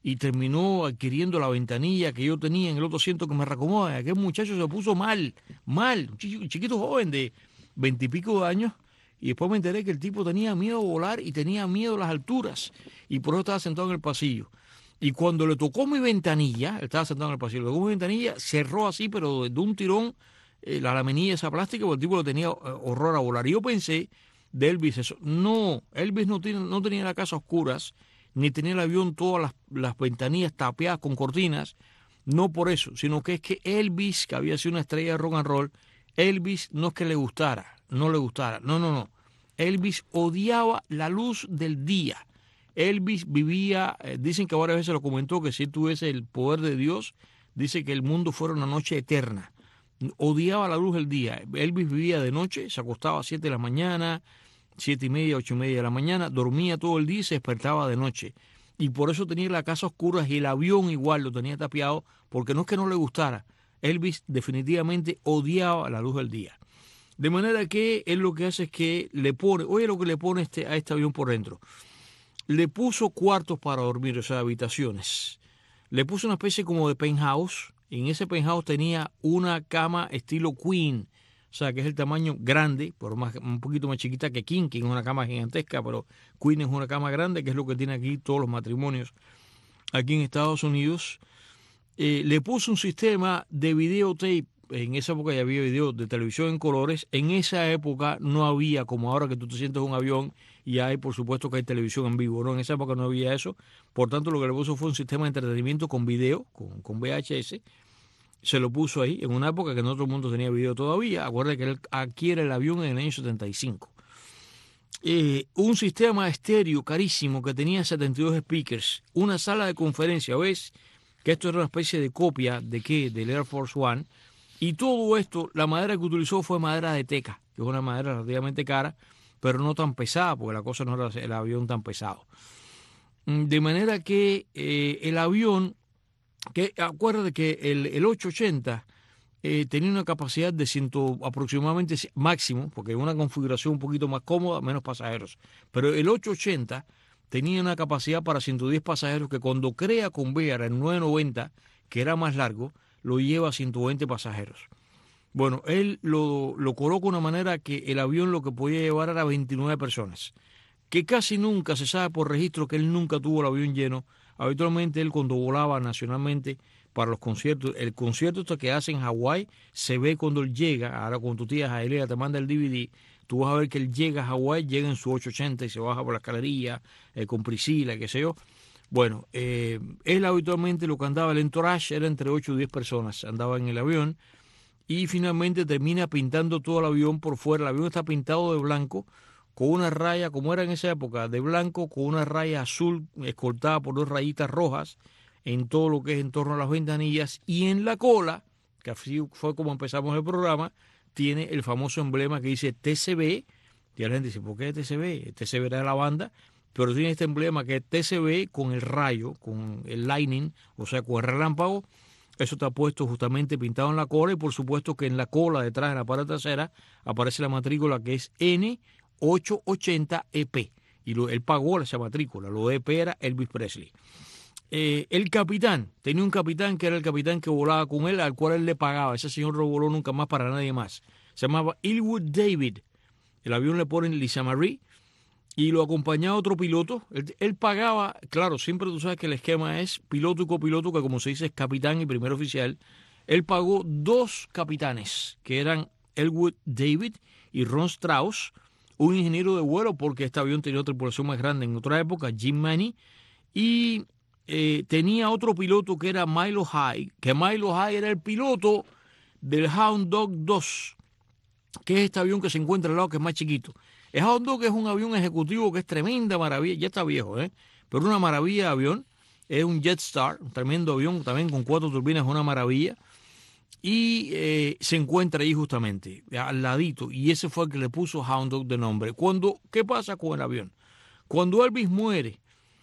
y terminó adquiriendo la ventanilla que yo tenía en el otro asiento que me reacomoda. Aquel muchacho se puso mal, mal, un chiquito, chiquito joven de veintipico de años, y después me enteré que el tipo tenía miedo a volar y tenía miedo a las alturas, y por eso estaba sentado en el pasillo. Y cuando le tocó mi ventanilla, él estaba sentado en el pasillo, le tocó mi ventanilla, cerró así, pero de un tirón, eh, la laminilla esa plástica, porque el tipo le tenía eh, horror a volar. Y yo pensé de Elvis eso. No, Elvis no, tiene, no tenía la casa a oscuras, ni tenía el avión todas las, las ventanillas tapiadas con cortinas, no por eso, sino que es que Elvis, que había sido una estrella de rock and roll, Elvis no es que le gustara, no le gustara, no, no, no. Elvis odiaba la luz del día. Elvis vivía, eh, dicen que varias veces lo comentó, que si tuviese el poder de Dios, dice que el mundo fuera una noche eterna. Odiaba la luz del día. Elvis vivía de noche, se acostaba a siete de la mañana, siete y media, ocho y media de la mañana, dormía todo el día y se despertaba de noche. Y por eso tenía la casa oscura y el avión igual lo tenía tapiado, porque no es que no le gustara. Elvis definitivamente odiaba la luz del día. De manera que él lo que hace es que le pone, oye lo que le pone este, a este avión por dentro. Le puso cuartos para dormir, o sea, habitaciones. Le puso una especie como de penthouse. Y en ese penthouse tenía una cama estilo queen, o sea, que es el tamaño grande, pero más, un poquito más chiquita que king. King es una cama gigantesca, pero queen es una cama grande, que es lo que tiene aquí todos los matrimonios aquí en Estados Unidos. Eh, le puso un sistema de videotape. En esa época ya había videos de televisión en colores. En esa época no había, como ahora que tú te sientes en un avión y hay, por supuesto, que hay televisión en vivo, ¿no? En esa época no había eso. Por tanto, lo que le puso fue un sistema de entretenimiento con video, con, con V H S. Se lo puso ahí, en una época que no todo el mundo tenía video todavía. Acuérdate que él adquiere el avión en el año setenta y cinco. Eh, un sistema estéreo carísimo que tenía setenta y dos speakers. Una sala de conferencia, ¿ves? Que esto era una especie de copia de qué, del Air Force One. Y todo esto, la madera que utilizó fue madera de teca, que es una madera relativamente cara, pero no tan pesada, porque la cosa no era el avión tan pesado. De manera que eh, el avión, que acuérdate que el, el ochocientos ochenta eh, tenía una capacidad de ciento, aproximadamente máximo, porque es una configuración un poquito más cómoda, menos pasajeros, pero el ochocientos ochenta tenía una capacidad para ciento diez pasajeros que cuando crea Convair el novecientos noventa, que era más largo, lo lleva a ciento veinte pasajeros. Bueno, él lo, lo coloca de una manera que el avión lo que podía llevar era veintinueve personas, que casi nunca se sabe por registro que él nunca tuvo el avión lleno. Habitualmente él cuando volaba nacionalmente para los conciertos, el concierto este que hace en Hawái se ve cuando él llega. Ahora cuando tu tía Jaelea te manda el D V D, tú vas a ver que él llega a Hawái, llega en su ochocientos ochenta y se baja por la escalería eh, con Priscila, qué sé yo. Bueno, eh, él habitualmente lo que andaba, el entourage era entre ocho y diez personas, andaba en el avión y finalmente termina pintando todo el avión por fuera. El avión está pintado de blanco con una raya, como era en esa época, de blanco con una raya azul escoltada por dos rayitas rojas en todo lo que es en torno a las ventanillas, y en la cola, que así fue como empezamos el programa, tiene el famoso emblema que dice T C B. Y la gente dice, ¿por qué T C B? T C B era de la banda, pero tiene este emblema que es T C B con el rayo, con el lightning, o sea, con el relámpago. Eso está puesto justamente pintado en la cola, y por supuesto que en la cola, detrás de la parte trasera, aparece la matrícula que es N ochocientos ochenta E P. Y lo, él pagó esa matrícula, lo de E P era Elvis Presley. Eh, el capitán, tenía un capitán que era el capitán que volaba con él, al cual él le pagaba. Ese señor no voló nunca más para nadie más. Se llamaba Elwood David. El avión le ponen Lisa Marie y lo acompañaba otro piloto. Él, él pagaba, claro, siempre tú sabes que el esquema es piloto y copiloto, que como se dice es capitán y primer oficial. Él pagó dos capitanes, que eran Elwood David y Ron Strauss, un ingeniero de vuelo, porque este avión tenía otra tripulación más grande en otra época, Jim Manny, y eh, tenía otro piloto que era Milo High, que Milo High era el piloto del Hound Dog dos, que es este avión que se encuentra al lado, que es más chiquito. El Hound Dog es un avión ejecutivo que es tremenda maravilla, ya está viejo, ¿eh? pero una maravilla de avión. Es un Jetstar, un tremendo avión también con cuatro turbinas, una maravilla. Y eh, se encuentra ahí justamente, al ladito, y ese fue el que le puso Hound Dog de nombre. Cuando, ¿qué pasa con el avión? Cuando Elvis muere,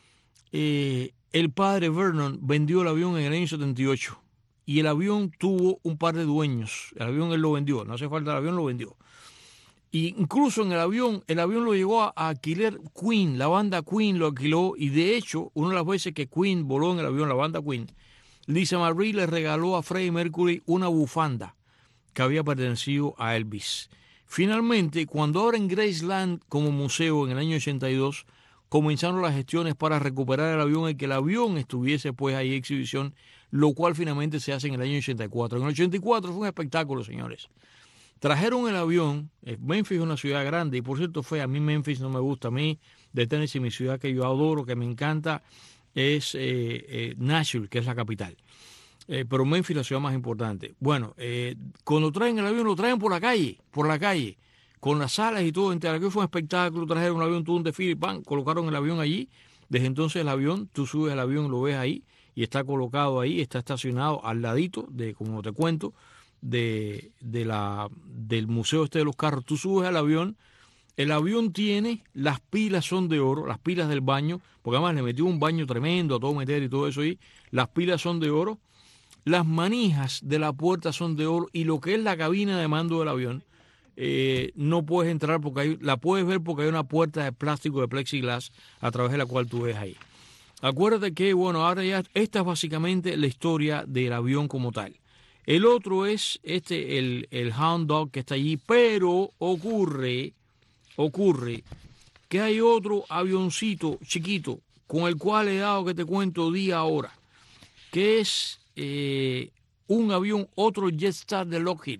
eh, el padre Vernon vendió el avión en el año setenta y ocho, y el avión tuvo un par de dueños. El avión él lo vendió, no hace falta el avión, lo vendió. Y incluso en el avión, el avión lo llegó a, a alquilar Queen, la banda Queen lo alquiló, y de hecho, una de las veces que Queen voló en el avión, la banda Queen, Lisa Marie le regaló a Freddie Mercury una bufanda que había pertenecido a Elvis. Finalmente, cuando abren Graceland como museo en el año ochenta y dos, comenzaron las gestiones para recuperar el avión y que el avión estuviese pues ahí en exhibición, lo cual finalmente se hace en el año ochenta y cuatro. En el ochenta y cuatro fue un espectáculo, señores. Trajeron el avión. Memphis es una ciudad grande, y por cierto, fue a mí Memphis no me gusta. A mí de Tennessee, mi ciudad que yo adoro, que me encanta, es eh, eh, Nashville, que es la capital. Eh, pero Memphis es la ciudad más importante. Bueno, eh, cuando traen el avión, lo traen por la calle, por la calle, con las salas y todo. Aquí fue un espectáculo, trajeron un avión, tuvo un desfile, pan, colocaron el avión allí. Desde entonces el avión, tú subes el avión, lo ves ahí, y está colocado ahí, está estacionado al ladito de, como te cuento, de, de la, del museo este de los carros. Tú subes al avión, el avión tiene, las pilas son de oro, las pilas del baño, porque además le metió un baño tremendo a todo meter y todo eso ahí, las pilas son de oro, las manijas de la puerta son de oro, y lo que es la cabina de mando del avión, eh, no puedes entrar porque hay, la puedes ver porque hay una puerta de plástico de plexiglas a través de la cual tú ves ahí. Acuérdate que, bueno, ahora ya, esta es básicamente la historia del avión como tal. El otro es este, el, el Hound Dog que está allí, pero ocurre, ocurre que hay otro avioncito chiquito con el cual he dado que te cuento día a hora, que es eh, un avión, otro Jetstar de Lockheed,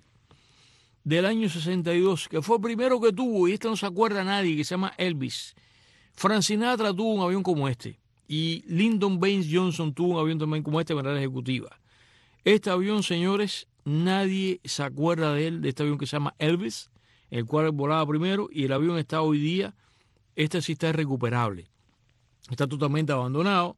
del año sesenta y dos, que fue el primero que tuvo, y este no se acuerda nadie, que se llama Elvis. Frank Sinatra tuvo un avión como este, y Lyndon Baines Johnson tuvo un avión también como este de manera ejecutiva. Este avión, señores, nadie se acuerda de él, de este avión que se llama Elvis, el cual volaba primero, y el avión está hoy día, este sí está irrecuperable. Está totalmente abandonado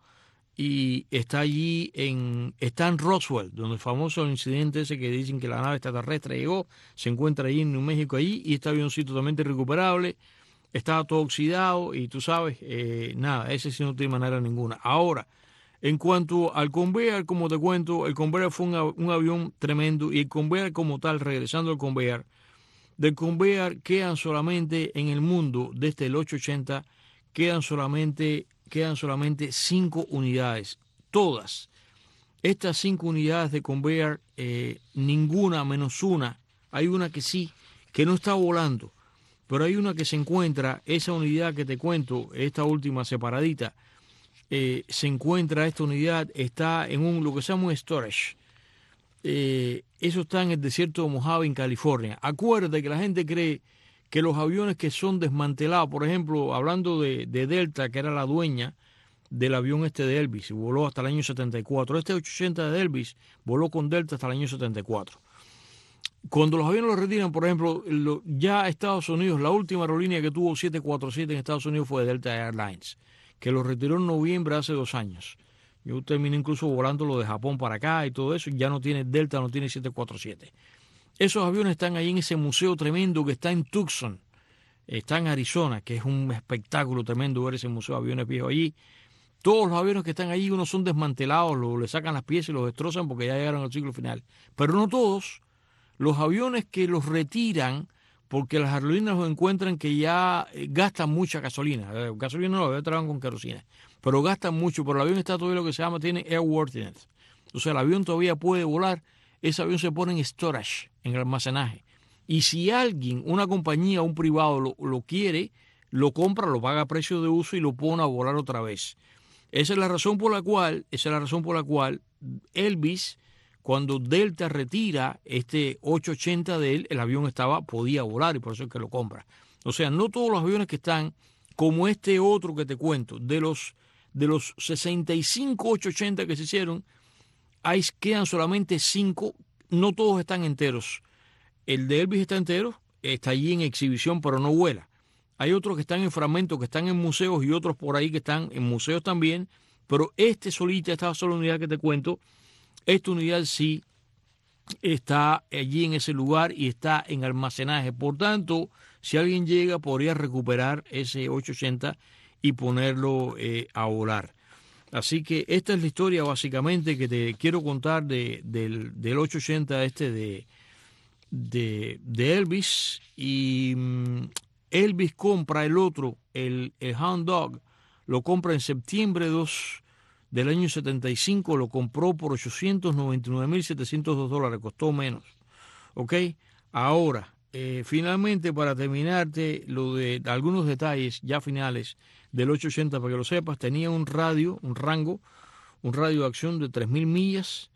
y está allí, en, está en Roswell, donde el famoso incidente ese que dicen que la nave extraterrestre llegó, se encuentra allí en New México, allí, y este avioncito totalmente irrecuperable, estaba todo oxidado, y tú sabes, eh, nada, ese sí no tiene manera ninguna. Ahora, en cuanto al Convair, como te cuento, el Convair fue un, un avión tremendo, y el Convair como tal, regresando al Convair, del Convair quedan solamente en el mundo, desde el ochocientos ochenta, quedan solamente, quedan solamente cinco unidades, todas. Estas cinco unidades de Convair, eh, ninguna menos una, hay una que sí, que no está volando, pero hay una que se encuentra, esa unidad que te cuento, esta última separadita, Eh, se encuentra esta unidad, está en un lo que se llama un storage. Eh, eso está en el desierto de Mojave, en California. Acuérdate que la gente cree que los aviones que son desmantelados, por ejemplo, hablando de, de Delta, que era la dueña del avión este de Elvis, voló hasta el año setenta y cuatro. Este ochocientos ochenta de Elvis voló con Delta hasta el año setenta y cuatro. Cuando los aviones los retiran, por ejemplo, lo, ya Estados Unidos, la última aerolínea que tuvo siete cuatro siete en Estados Unidos fue Delta Airlines, que lo retiró en noviembre hace dos años. Yo terminé incluso volando lo de Japón para acá y todo eso, y ya no tiene Delta, no tiene siete cuatro siete. Esos aviones están ahí en ese museo tremendo que está en Tucson, está en Arizona, que es un espectáculo tremendo ver ese museo de aviones viejos allí. Todos los aviones que están allí, unos son desmantelados, lo, le sacan las piezas y los destrozan porque ya llegaron al ciclo final. Pero no todos. Los aviones que los retiran porque las aerolíneas los encuentran que ya gastan mucha gasolina. Eh, gasolina no, trabajan con kerosina, pero gastan mucho, pero el avión está todavía lo que se llama, tiene airworthiness. O sea, el avión todavía puede volar, ese avión se pone en storage, en almacenaje. Y si alguien, una compañía, un privado lo, lo quiere, lo compra, lo paga a precio de uso y lo pone a volar otra vez. Esa es la razón por la cual, esa es la razón por la cual Elvis, cuando Delta retira este ochocientos ochenta de él, el avión estaba, podía volar, y por eso es que lo compra. O sea, no todos los aviones que están, como este otro que te cuento, de los, de los sesenta y cinco ochocientos ochenta que se hicieron, ahí quedan solamente cinco, no todos están enteros. El de Elvis está entero, está allí en exhibición, pero no vuela. Hay otros que están en fragmentos, que están en museos, y otros por ahí que están en museos también, pero este solita, esta sola unidad que te cuento, esta unidad sí está allí en ese lugar y está en almacenaje. Por tanto, si alguien llega, podría recuperar ese ochocientos ochenta y ponerlo eh, a volar. Así que esta es la historia básicamente que te quiero contar de, del, del ochocientos ochenta este de, de, de Elvis, y um, Elvis compra el otro, el, el Hound Dog, lo compra en septiembre dos del año setenta y cinco, lo compró por ochocientos noventa y nueve mil setecientos dos dólares, costó menos. ¿Ok? Ahora, eh, finalmente, para terminarte lo de algunos detalles ya finales del ochocientos ochenta, para que lo sepas, tenía un radio, un rango, un radio de acción de tres mil millas.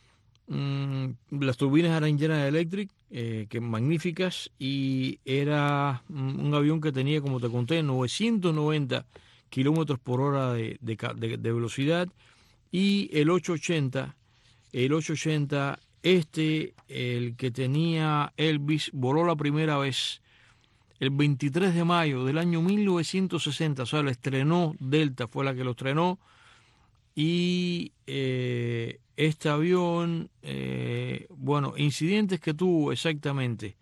Mm, las turbinas eran General Electric, eh, que magníficas, y era mm, un avión que tenía, como te conté, novecientos noventa kilómetros por hora de, de, de, de velocidad. Y el ochocientos ochenta, el ochocientos ochenta, este, el que tenía Elvis, voló la primera vez el veintitrés de mayo del año mil novecientos sesenta, o sea, lo estrenó Delta, fue la que lo estrenó. Y eh, este avión, eh, bueno, incidentes que tuvo exactamente.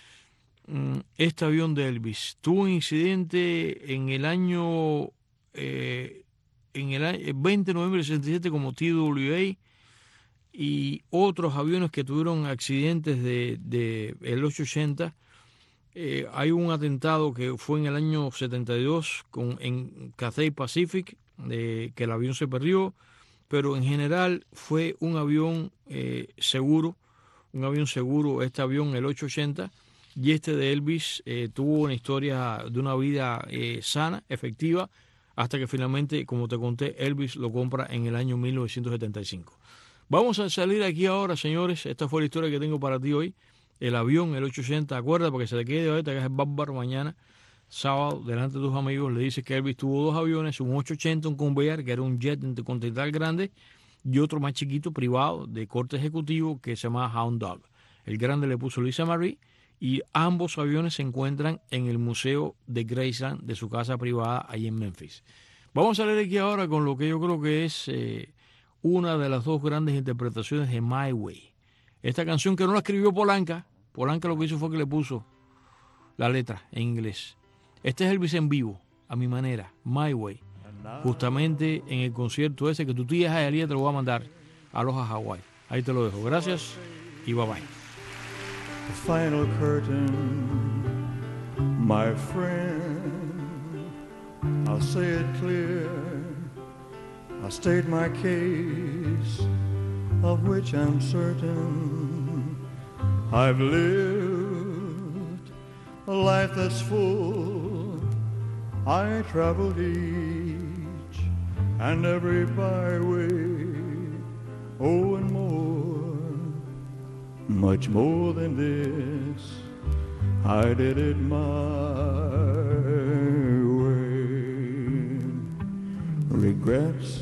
Este avión de Elvis tuvo un incidente en el año, eh, en el año veinte de noviembre del sesenta y siete como T W A, y otros aviones que tuvieron accidentes de, de el ochocientos ochenta. Eh, hay un atentado que fue en el año setenta y dos con, en Cathay Pacific, eh, que el avión se perdió, pero en general fue un avión eh, seguro, un avión seguro este avión, el ochocientos ochenta, y este de Elvis eh, tuvo una historia de una vida eh, sana, efectiva, hasta que finalmente, como te conté, Elvis lo compra en el año mil novecientos setenta y cinco. Vamos a salir aquí ahora, señores. Esta fue la historia que tengo para ti hoy. El avión, el ochocientos ochenta, acuerda, porque se te quede ahorita que es el bárbaro mañana, sábado, delante de tus amigos, le dices que Elvis tuvo dos aviones, un ochocientos ochenta, un Convair, que era un jet intercontinental grande, y otro más chiquito, privado, de corte ejecutivo, que se llama Hound Dog. El grande le puso Lisa Marie, y ambos aviones se encuentran en el Museo de Graceland de su casa privada ahí en Memphis. Vamos a leer aquí ahora con lo que yo creo que es eh, una de las dos grandes interpretaciones de My Way. Esta canción que no la escribió Polanca, Polanca lo que hizo fue que le puso la letra en inglés. Este es Elvis en vivo, a mi manera, My Way, justamente en el concierto ese que tu tía Jayalía te lo va a mandar a los Hawái. Ahí te lo dejo. Gracias y bye bye. The final curtain, my friend, I'll say it clear, I'll state my case, of which I'm certain. I've lived a life that's full, I traveled each and every byway, oh and more, much more than this, I did it my way. Regrets,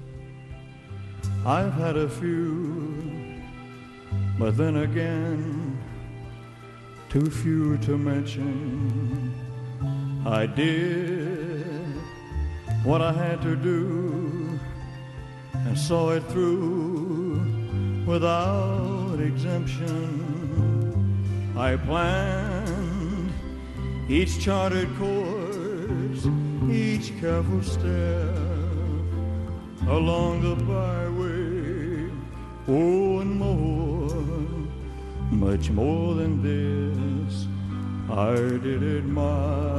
I've had a few, but then again, too few to mention. I did what I had to do and saw it through without exemption. I planned each charted course, each careful step along the byway, oh and more, much more than this, I did it my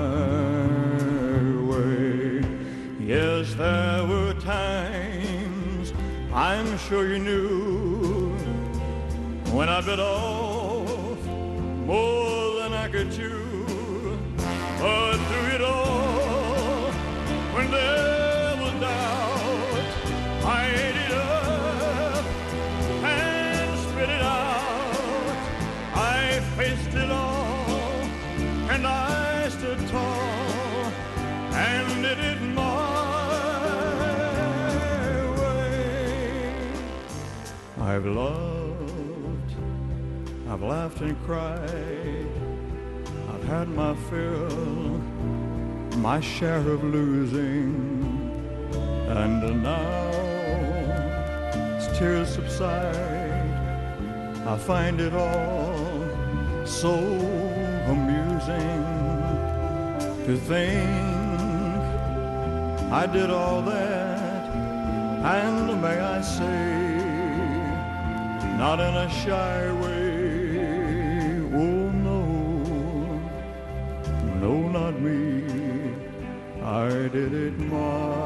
way. Yes, there were times, I'm sure you knew, when I bit off more than I could chew, but through it all, when there was doubt, I ate it up and spit it out. I faced it all, and I stood tall, and did it my way. I've loved, I've laughed and cried, I've had my fill, my share of losing, and now as tears subside, I find it all so amusing to think I did all that, and may I say, not in a shy way. Oh no, no, not me. I did it my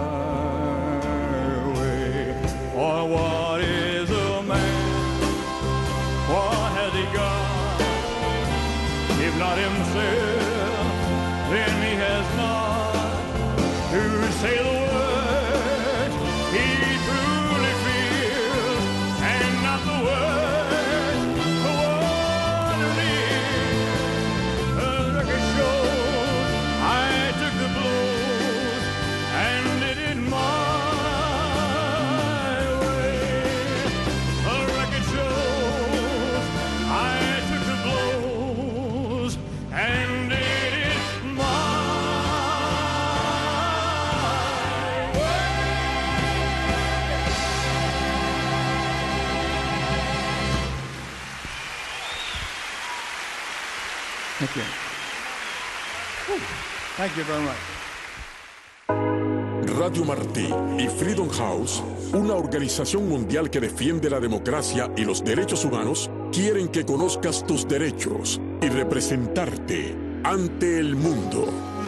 way. Or what is a man? What has he got? If not himself, then he has not to say the words he truly feels, and not the words the one who lives. The record shows I took the blows and did it my way. The record shows I took the blows and did it my way. Thank you. Whew. Thank you very much. Radio Martí y Freedom House, una organización mundial que defiende la democracia y los derechos humanos, quieren que conozcas tus derechos y representarte ante el mundo.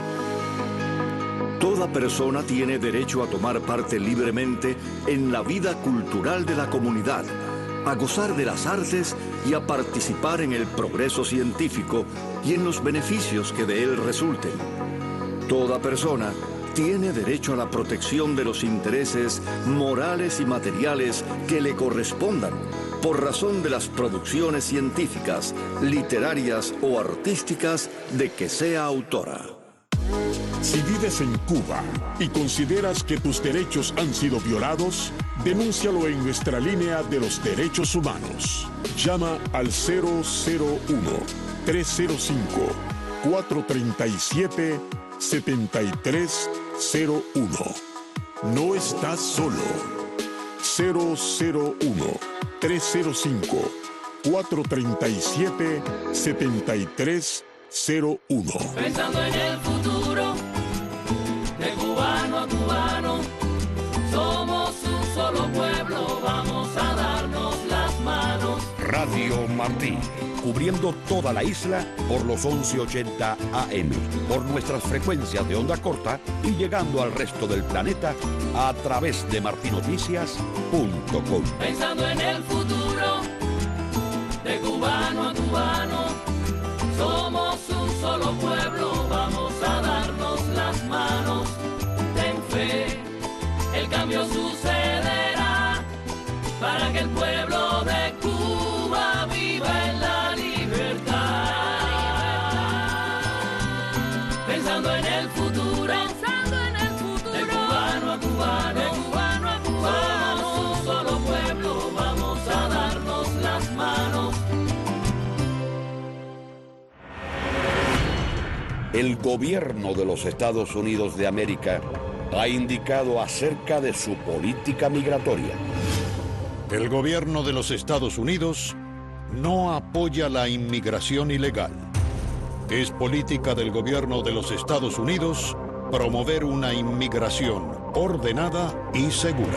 Toda persona tiene derecho a tomar parte libremente en la vida cultural de la comunidad, a gozar de las artes y a participar en el progreso científico y en los beneficios que de él resulten. Toda persona tiene derecho a la protección de los intereses morales y materiales que le correspondan por razón de las producciones científicas, literarias o artísticas de que sea autora. Si vives en Cuba y consideras que tus derechos han sido violados, denúncialo en nuestra línea de los derechos humanos. Llama al cero cero uno, tres cero cinco, cuatro tres siete, siete tres cero uno. No estás solo. cero cero uno, tres cero cinco, cuatro tres siete, siete tres cero uno. Pensando en el futuro, de cubano a cubano, somos un solo pueblo, vamos a darnos las manos. Radio Martí, cubriendo toda la isla por los once ochenta A M, por nuestras frecuencias de onda corta y llegando al resto del planeta a través de martinoticias punto com. Pensando en el futuro, de cubano a cubano, somos un solo pueblo, vamos a darnos las manos. Ten fe, el cambio sucederá para que el pueblo de Cuba viva en la libertad. Pensando en el futuro, pensando en el futuro, de cubano a cubano, de cubano a cubano, somos un solo pueblo, vamos a darnos las manos. El gobierno de los Estados Unidos de América ha indicado acerca de su política migratoria. El gobierno de los Estados Unidos no apoya la inmigración ilegal. Es política del gobierno de los Estados Unidos promover una inmigración ordenada y segura.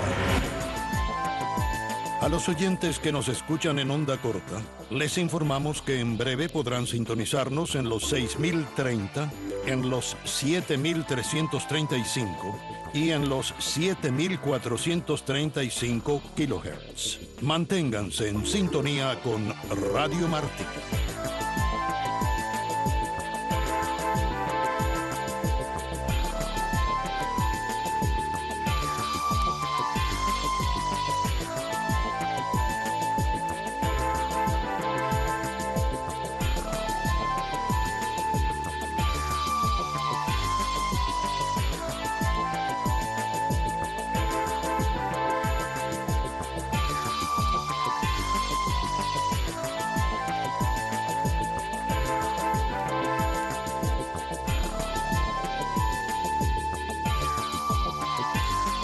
A los oyentes que nos escuchan en onda corta, les informamos que en breve podrán sintonizarnos en los seis mil treinta, en los siete mil trescientos treinta y cinco y en los siete mil cuatrocientos treinta y cinco kilohertz. Manténganse en sintonía con Radio Martí.